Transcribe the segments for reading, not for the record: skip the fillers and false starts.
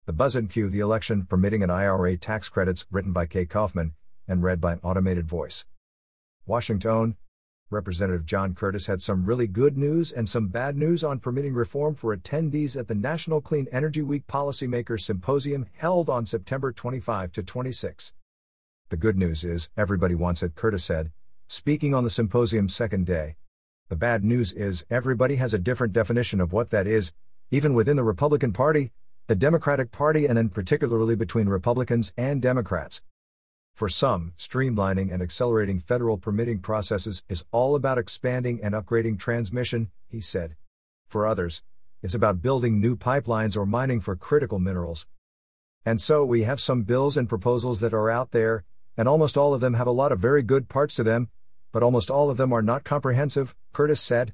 The Buzz and Cue the Election Permitting an IRA Tax Credits, written by Kay Kaufman, and read by an automated voice. Washington. Representative John Curtis had some really good news and some bad news on permitting reform for attendees at the National Clean Energy Week Policymakers Symposium held on September 25 to 26. The good news is, everybody wants it, Curtis said, speaking on the symposium's second day. The bad news is, everybody has a different definition of what that is, even within the Republican Party, the Democratic Party, and then particularly between Republicans and Democrats. For some, streamlining and accelerating federal permitting processes is all about expanding and upgrading transmission, he said. For others, it's about building new pipelines or mining for critical minerals. And so we have some bills and proposals that are out there, and almost all of them have a lot of very good parts to them, but almost all of them are not comprehensive, Curtis said.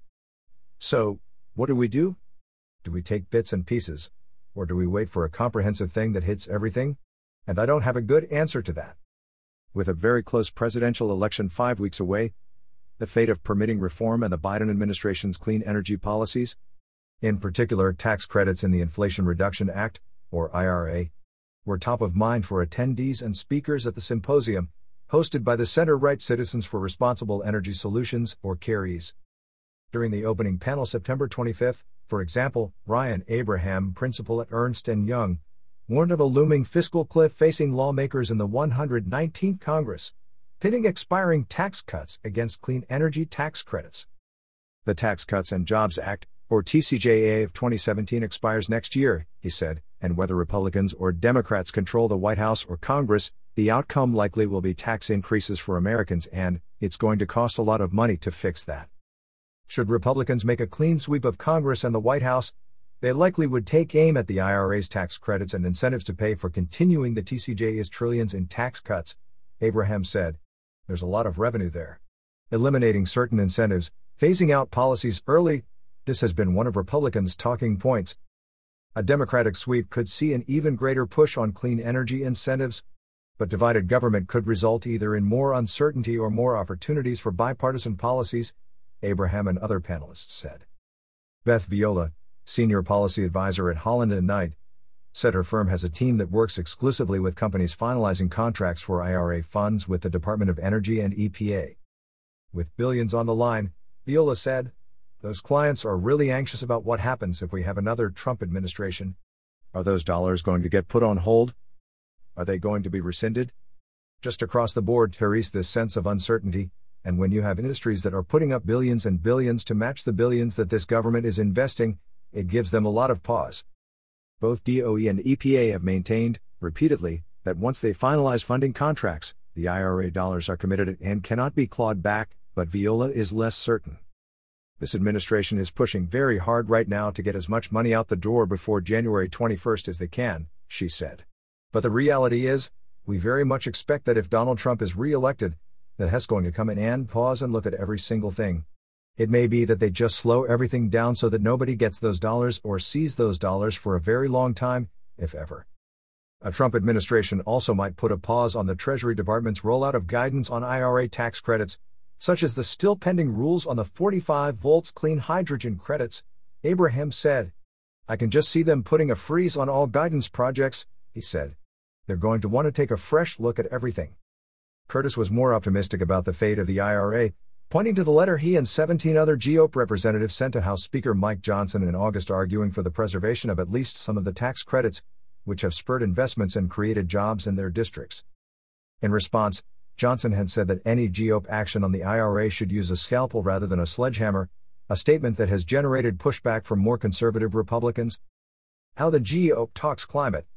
So, what do? Do we take bits and pieces, or do we wait for a comprehensive thing that hits everything? And I don't have a good answer to that. With a very close presidential election 5 weeks away, the fate of permitting reform and the Biden administration's clean energy policies, in particular tax credits in the Inflation Reduction Act, or IRA, were top of mind for attendees and speakers at the symposium, hosted by the center-right Citizens for Responsible Energy Solutions, or CARES. During the opening panel September 25, for example, Ryan Abraham, principal at Ernst & Young, warned of a looming fiscal cliff facing lawmakers in the 119th Congress, pitting expiring tax cuts against clean energy tax credits. The Tax Cuts and Jobs Act, or TCJA of 2017 expires next year, he said, and whether Republicans or Democrats control the White House or Congress, the outcome likely will be tax increases for Americans, and it's going to cost a lot of money to fix that. Should Republicans make a clean sweep of Congress and the White House, they likely would take aim at the IRA's tax credits and incentives to pay for continuing the TCJA's trillions in tax cuts, Abraham said. There's a lot of revenue there. Eliminating certain incentives, phasing out policies early, this has been one of Republicans' talking points. A Democratic sweep could see an even greater push on clean energy incentives, but divided government could result either in more uncertainty or more opportunities for bipartisan policies, Abraham and other panelists said. Beth Viola, senior policy advisor at Holland & Knight, said her firm has a team that works exclusively with companies finalizing contracts for IRA funds with the Department of Energy and EPA. With billions on the line, Viola said, those clients are really anxious about what happens if we have another Trump administration. Are those dollars going to get put on hold? Are they going to be rescinded? Just across the board there is this sense of uncertainty, and when you have industries that are putting up billions and billions to match the billions that this government is investing, it gives them a lot of pause. Both DOE and EPA have maintained, repeatedly, that once they finalize funding contracts, the IRA dollars are committed and cannot be clawed back, but Viola is less certain. This administration is pushing very hard right now to get as much money out the door before January 21st as they can, she said. But the reality is, we very much expect that if Donald Trump is re-elected, that he's going to come in and pause and look at every single thing. It may be that they just slow everything down so that nobody gets those dollars or sees those dollars for a very long time, if ever. A Trump administration also might put a pause on the Treasury Department's rollout of guidance on IRA tax credits, such as the still pending rules on the 45 volts clean hydrogen credits, Abraham said. I can just see them putting a freeze on all guidance projects, he said. They're going to want to take a fresh look at everything. Curtis was more optimistic about the fate of the IRA, pointing to the letter he and 17 other GOP representatives sent to House Speaker Mike Johnson in August arguing for the preservation of at least some of the tax credits, which have spurred investments and created jobs in their districts. In response, Johnson had said that any GOP action on the IRA should use a scalpel rather than a sledgehammer, a statement that has generated pushback from more conservative Republicans. How the GOP talks climate.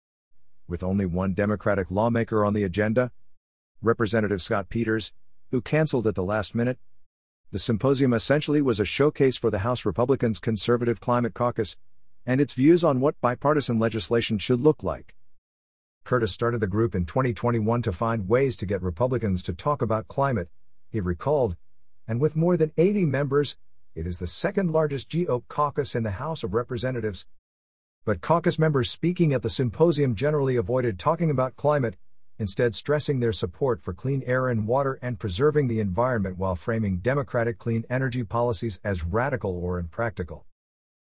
With only one Democratic lawmaker on the agenda, Representative Scott Peters, who canceled at the last minute, the symposium essentially was a showcase for the House Republicans' Conservative Climate Caucus and its views on what bipartisan legislation should look like. Curtis started the group in 2021 to find ways to get Republicans to talk about climate, he recalled, and with more than 80 members, it is the second largest GOP caucus in the House of Representatives. But caucus members speaking at the symposium generally avoided talking about climate, instead stressing their support for clean air and water and preserving the environment while framing Democratic clean energy policies as radical or impractical.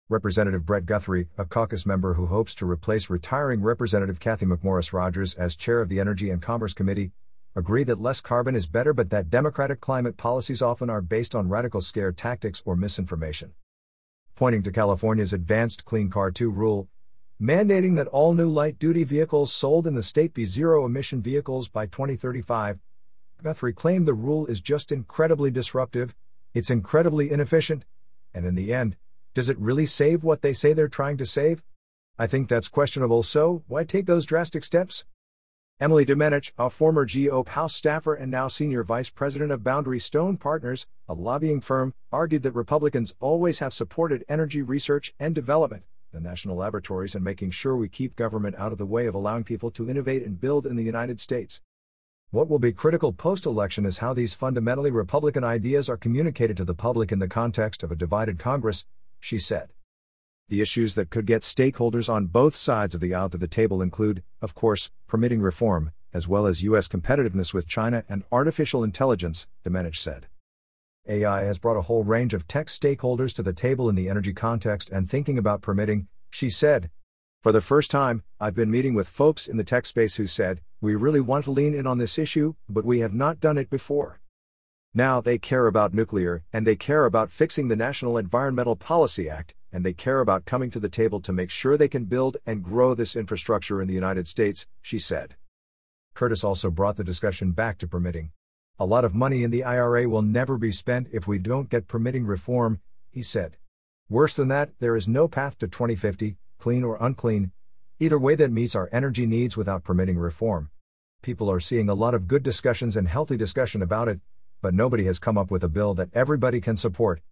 Representative Brett Guthrie, a caucus member who hopes to replace retiring Representative Cathy McMorris Rodgers as chair of the Energy and Commerce Committee, agreed that less carbon is better but that Democratic climate policies often are based on radical scare tactics or misinformation. Pointing to California's Advanced Clean Car 2 rule, mandating that all new light-duty vehicles sold in the state be zero-emission vehicles by 2035, Guthrie claimed the rule is just incredibly disruptive, it's incredibly inefficient, and in the end, does it really save what they say they're trying to save? I think that's questionable, so why take those drastic steps? Emily Domenech, a former GOP House staffer and now senior vice president of Boundary Stone Partners, a lobbying firm, argued that Republicans always have supported energy research and development, the national laboratories, and making sure we keep government out of the way of allowing people to innovate and build in the United States. What will be critical post-election is how these fundamentally Republican ideas are communicated to the public in the context of a divided Congress, she said. The issues that could get stakeholders on both sides of the aisle to the table include, of course, permitting reform, as well as U.S. competitiveness with China and artificial intelligence, Domenech said. AI has brought a whole range of tech stakeholders to the table in the energy context and thinking about permitting, she said. For the first time, I've been meeting with folks in the tech space who said, we really want to lean in on this issue, but we have not done it before. Now they care about nuclear, and they care about fixing the National Environmental Policy Act, and they care about coming to the table to make sure they can build and grow this infrastructure in the United States, she said. Curtis also brought the discussion back to permitting. A lot of money in the IRA will never be spent if we don't get permitting reform, he said. Worse than that, there is no path to 2050, clean or unclean, either way that meets our energy needs without permitting reform. People are seeing a lot of good discussions and healthy discussion about it, but nobody has come up with a bill that everybody can support,